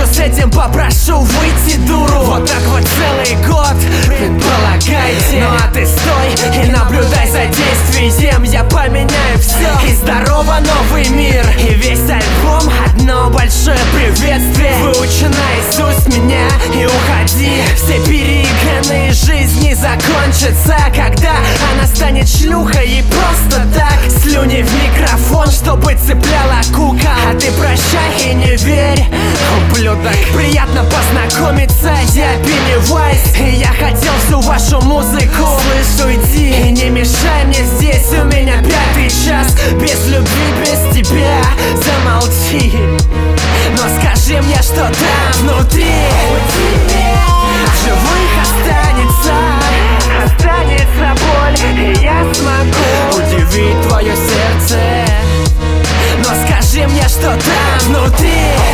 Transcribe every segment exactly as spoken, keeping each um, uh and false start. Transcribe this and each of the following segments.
с этим, попрошу выйти дуру. Вот так вот целый год, предполагайте. Ну а ты стой и наблюдай за действием. Я поменяю все, и здорово новый мир. И весь альбом одно большое приветствие. Выучи наизусть меня и уходи. Все перегоны жизни закончатся, когда она станет шлюхой и просто так. Слюни в микрофон, чтобы цепляла кука. А ты прощай и не верь, ублюдок. Приятно познакомиться, я Пеннивайз. И я хотел всю вашу музыку. Слышь, уйди и не мешай мне здесь. У меня пятый час, без любви, без тебя. Замолчи, но скажи мне, что там внутри в живых останется. Останется боль, и я смогу удивить твое сердце. Но скажи мне, что там внутри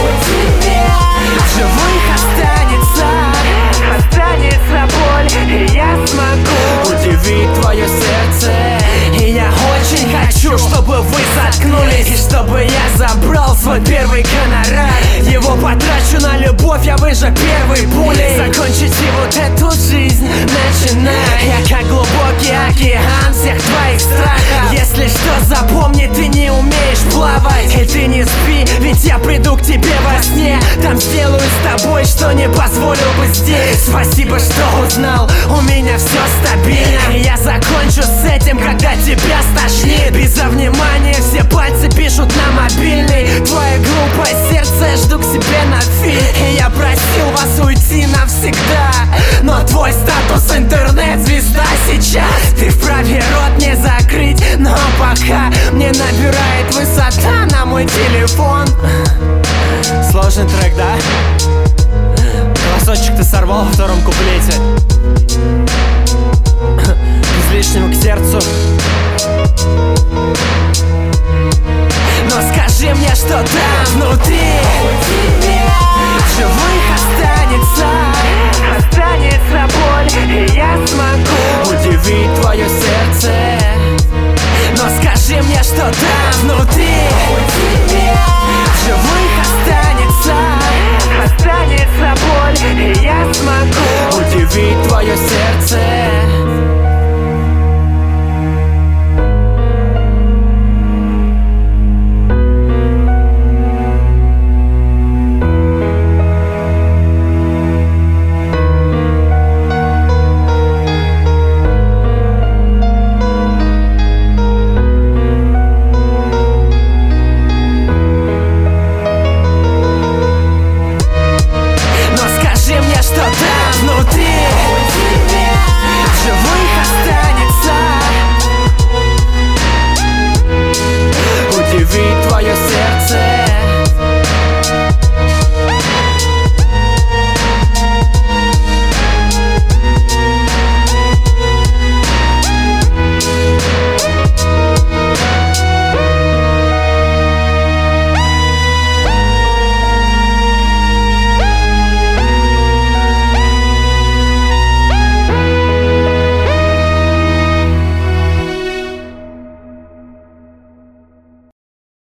в живых останется. Останется боль, и я смогу удивить твое сердце. И я очень хочу, чтобы вы заткнулись, и чтобы я забрал свой первый гонорар. Его потрачу на любовь, я выжу первой пулей. Закончите вот эту жизнь, начинай. Я как глубокий океан всех твоих страхов. Если что, запомни, ты не умеешь плавать. И ты не спи, ведь я приду к тебе во сне. Там сделаю с тобой, что не позволил бы здесь. Спасибо, что узнал, у меня все стабильно. И я закончу с этим, когда тебя стошнит. Без-за внимания все пальцы пишут на мобильный. Твое глупое сердце жду к себе на фильм. И я просил вас уйти навсегда, но твой статус интернет-звезда сейчас. Ты вправе рот не закрыть, но пока мне набирает высота на мой телефон. Сложный трек, да? Голосочек ты сорвал во втором куплете. Без лишнего к сердцу. Но скажи мне, что там внутри